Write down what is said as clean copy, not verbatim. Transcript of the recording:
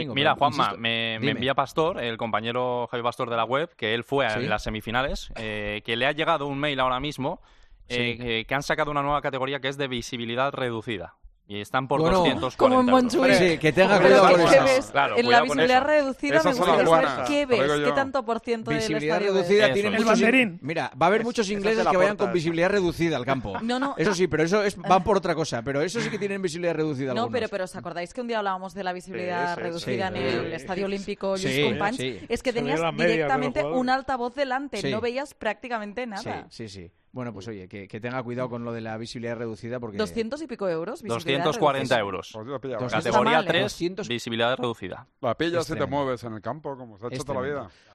Mira, Juanma, insisto, me dime. envía Pastor, el compañero Javi Pastor de la web, que él fue ¿Sí? en las semifinales, que le ha llegado un mail ahora mismo que han sacado una nueva categoría que es de visibilidad reducida. Y están por Bueno, 240 como en euros. Montjuic. Sí, que tenga Pero cuidado ¿qué, con qué esas. ves? Claro, En la cuidado con visibilidad eso. reducida Esas me son gustaría las saber buenas, qué lo digo ves, yo. qué tanto por ciento del Visibilidad estadio ves. reducida Eso tienen es. El muchos banderín. Mira, va a haber muchos esa ingleses es la que vayan puerta, con visibilidad reducida al campo. No. Eso sí, pero eso van por otra cosa. Pero eso sí que tienen visibilidad reducida No, algunos. pero ¿os acordáis que un día hablábamos de la visibilidad Sí, reducida sí. en el Estadio Olímpico Lluís Sí, Companys? sí. Es que Se veía tenías la media de los directamente jugadores. un altavoz delante, Sí. no veías prácticamente nada. Sí. Bueno, pues oye, que tenga cuidado con lo de la visibilidad reducida porque... 200 y pico euros. visibilidad 240 reducida. euros. Pues yo la pillaba. Dos- Está Categoría mal, ¿eh? 3, 200. visibilidad reducida. La pillas Es y te tremendo. mueves en el campo, como se ha hecho Es toda la tremendo. vida.